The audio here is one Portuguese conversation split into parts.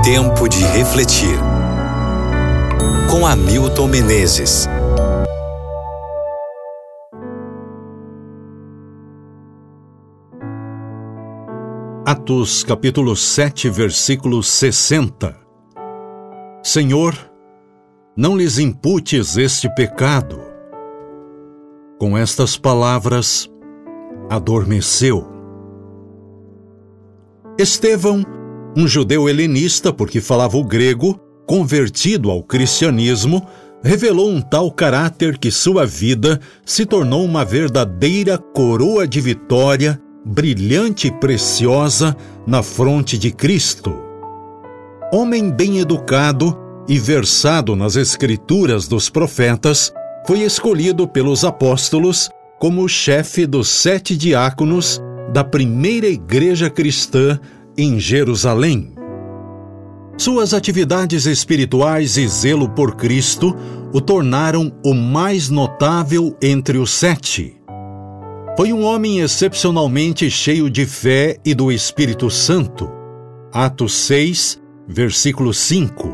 Tempo de refletir. Com Hamilton Menezes. Atos capítulo 7, versículo 60. Senhor, não lhes imputes este pecado. Com estas palavras, adormeceu. Estevão, um judeu helenista porque falava o grego, convertido ao cristianismo, revelou um tal caráter que sua vida se tornou uma verdadeira coroa de vitória, brilhante e preciosa na fronte de Cristo. Homem bem educado e versado nas escrituras dos profetas, foi escolhido pelos apóstolos como o chefe dos 7 diáconos da primeira igreja cristã em Jerusalém. Suas atividades espirituais e zelo por Cristo o tornaram o mais notável entre os 7. Foi um homem excepcionalmente cheio de fé e do Espírito Santo. Atos 6, versículo 5.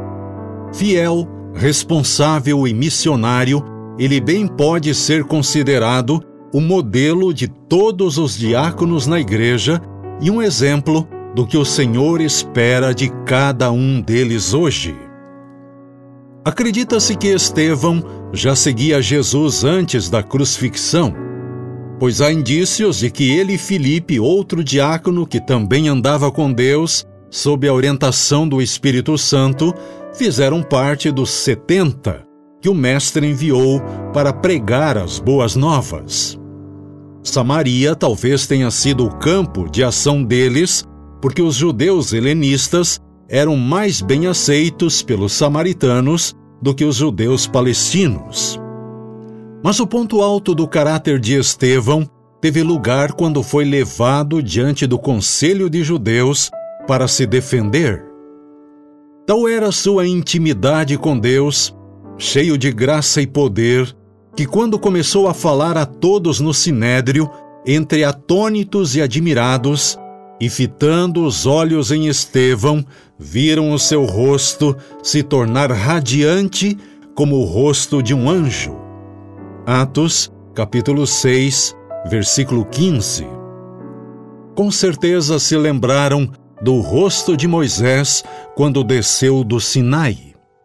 Fiel, responsável e missionário, ele bem pode ser considerado o modelo de todos os diáconos na igreja e um exemplo do que o Senhor espera de cada um deles hoje. Acredita-se que Estevão já seguia Jesus antes da crucifixão, pois há indícios de que ele e Filipe, outro diácono que também andava com Deus, sob a orientação do Espírito Santo, fizeram parte dos 70 que o Mestre enviou para pregar as boas novas. Samaria talvez tenha sido o campo de ação deles, porque os judeus helenistas eram mais bem aceitos pelos samaritanos do que os judeus palestinos. Mas o ponto alto do caráter de Estevão teve lugar quando foi levado diante do conselho de judeus para se defender. Tal era sua intimidade com Deus, cheio de graça e poder, que quando começou a falar a todos no sinédrio, entre atônitos e admirados, e fitando os olhos em Estevão, viram o seu rosto se tornar radiante como o rosto de um anjo. Atos, capítulo 6, versículo 15. Com certeza se lembraram do rosto de Moisés quando desceu do Sinai.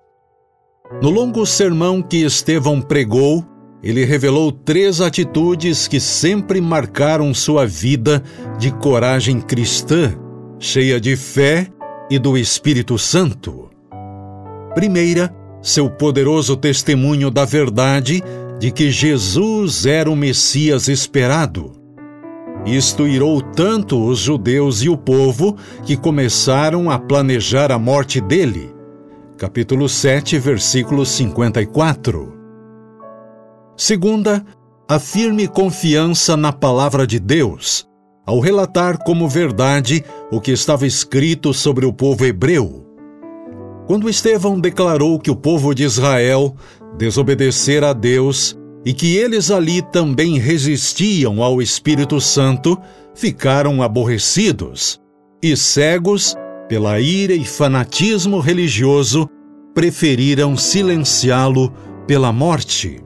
No longo sermão que Estevão pregou, ele revelou 3 atitudes que sempre marcaram sua vida de coragem cristã, cheia de fé e do Espírito Santo. Primeira, seu poderoso testemunho da verdade de que Jesus era o Messias esperado. Isto irou tanto os judeus e o povo que começaram a planejar a morte dele. Capítulo 7, versículo 54. Segunda, a firme confiança na palavra de Deus, ao relatar como verdade o que estava escrito sobre o povo hebreu. Quando Estevão declarou que o povo de Israel desobedecera a Deus e que eles ali também resistiam ao Espírito Santo, ficaram aborrecidos e, cegos pela ira e fanatismo religioso, preferiram silenciá-lo pela morte.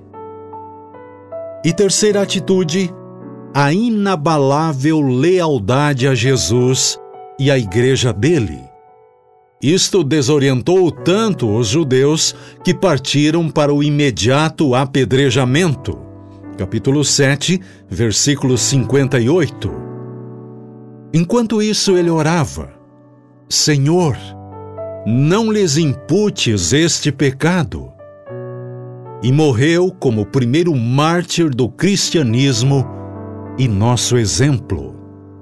E terceira atitude, a inabalável lealdade a Jesus e à igreja dele. Isto desorientou tanto os judeus que partiram para o imediato apedrejamento. Capítulo 7, versículo 58. Enquanto isso ele orava: Senhor, não lhes imputes este pecado. E morreu como o primeiro mártir do cristianismo e nosso exemplo.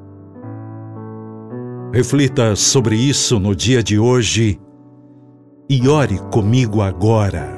Reflita sobre isso no dia de hoje e ore comigo agora.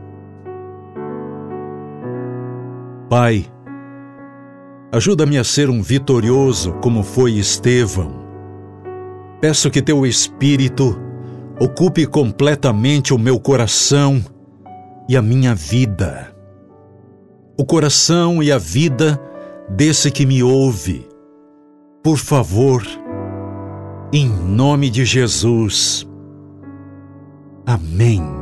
Pai, ajuda-me a ser um vitorioso como foi Estevão. Peço que Teu Espírito ocupe completamente o meu coração e a minha vida. O coração e a vida desse que me ouve. Por favor, em nome de Jesus. Amém.